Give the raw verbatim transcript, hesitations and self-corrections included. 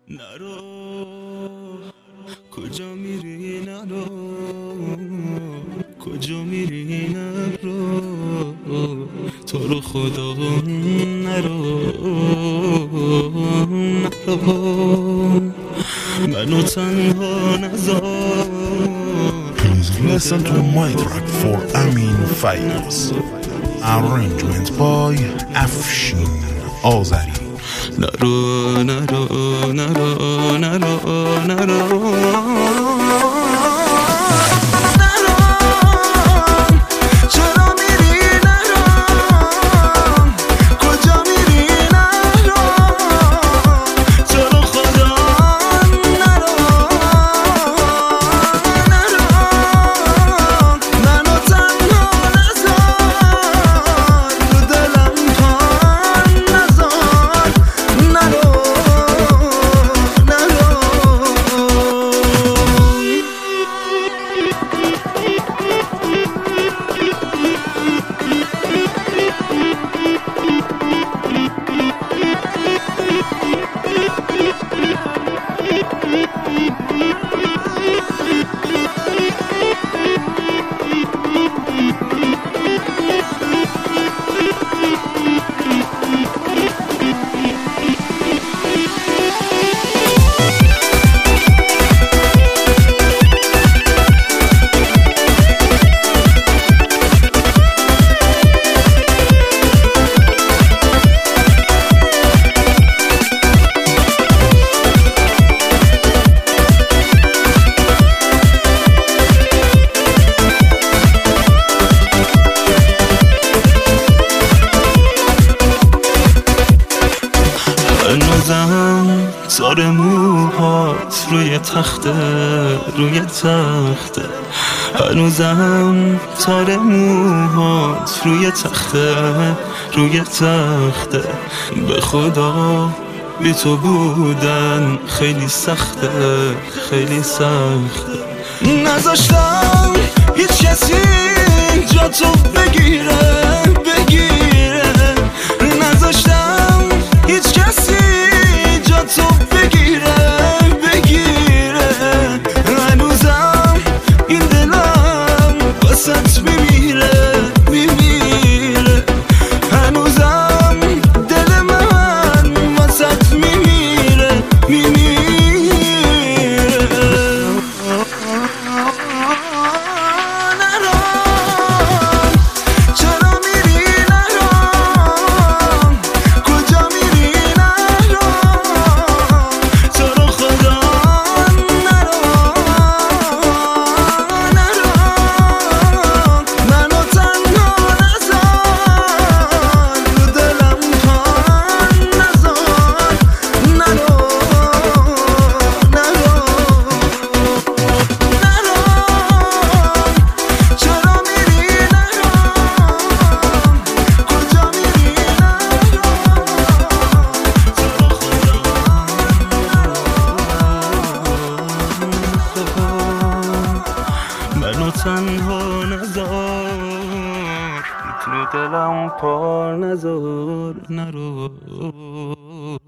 نرو کجا میری نرو کجا میری نرو تو رو خدا نرو نرو منو تنها نذار. Please listen to my track for Amin Fayez. Arrangement by Afshin Azari. نرو نرو نرو نرو نرو هنوزم تار موهات روی تخته روی تخته هنوزم تار موهات روی تخته روی تخته به خدا بی تو بودن خیلی سخته خیلی سخته نذاشتم هیچ کسی جا تو بگیره بگیره نذاشتم هیچ کسی جا تو بگیره بگیره هنوزم این دلم واسط میمیره میمیره هنوزم دل من واسط میمیره میمیره منو تنها نذار تو دلم پار نذار نرو